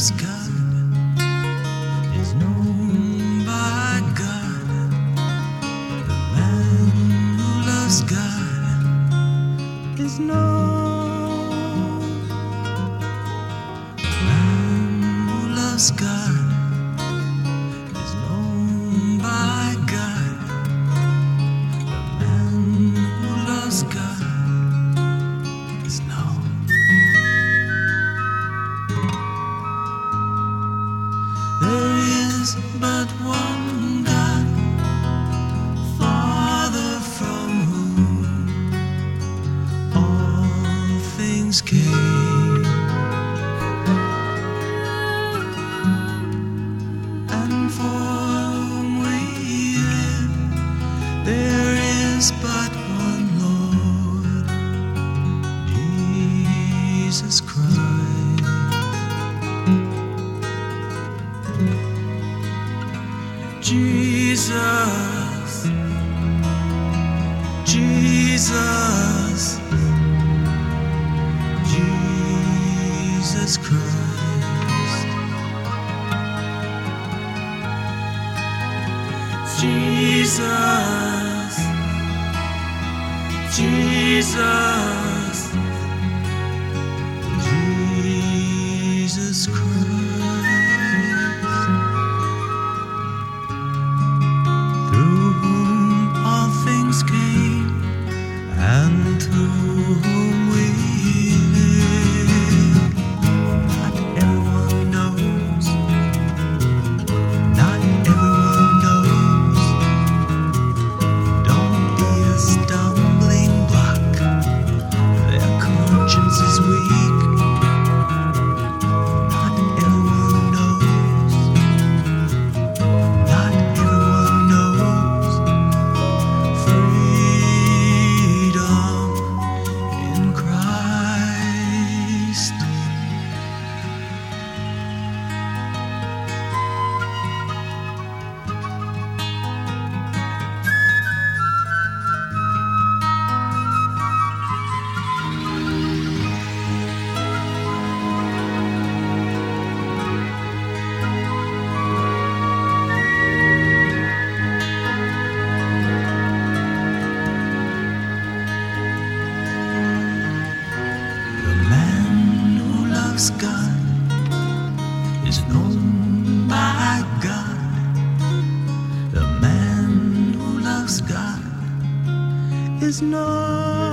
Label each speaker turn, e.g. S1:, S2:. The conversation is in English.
S1: loves God is known by God. The man who loves God is known. The man who loves God is known by God. The man who loves God is known. There is but one God, Father, from whom all things came, and for whom we live. There is but one Lord, Jesus Christ. Jesus, Jesus, Jesus Christ. Jesus, Jesus, Jesus Christ. Through whom all things came, and through whom we live. Not everyone knows. Not everyone knows. Don't be a stumbling block. Their conscience is weak. Not everyone knows. Not everyone knows. Freedom in Christ. The man who loves God is known by God. The man who loves God is known.